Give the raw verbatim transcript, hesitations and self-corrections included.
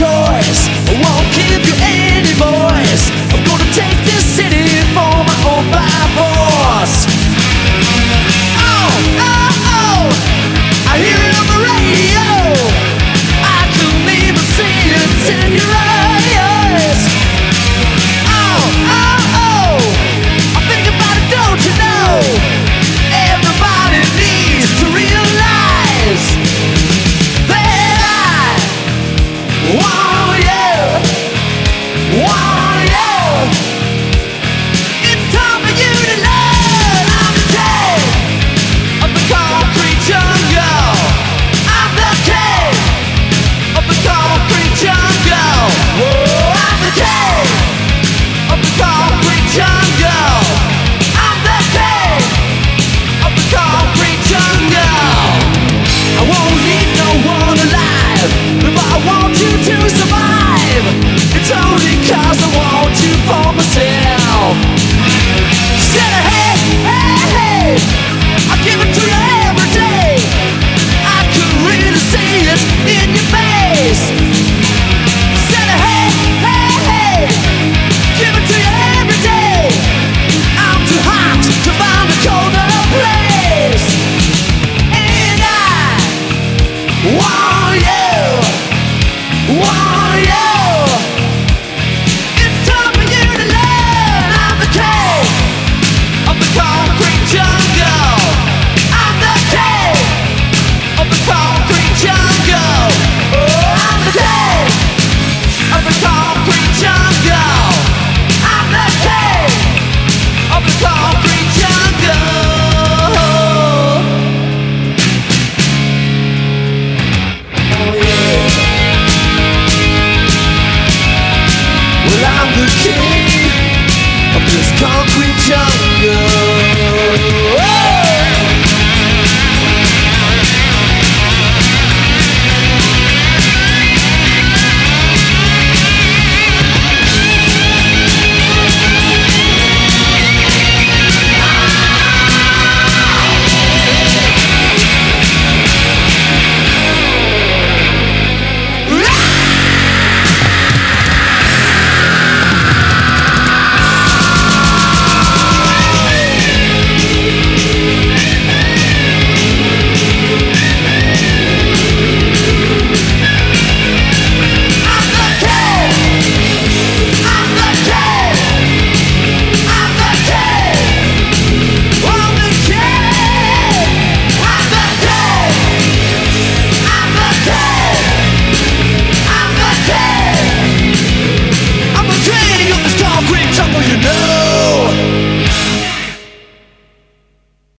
choice. I won't give you any voice. I'm gonna take this city for my own by force. Oh, oh, oh, I hear it on the radio. I couldn't even see it, it's in your eyes. Oh, oh, oh, I think about it, don't you know? Everybody needs to realize that I want you, want you. It's time for you to learn. I'm the king of the concrete jungle. I'm the king of the concrete jungle. Whoa, I'm the king of the concrete jungle. I'm the king of the concrete jungle. I won't leave no one alive if I want you to survive. It's only cause I want you for myself. Said hey, hey, hey, I give it to you every day. I could really see it in your face. Said hey, hey, hey, give it to you every day. I'm too hot to find a colder place. And I want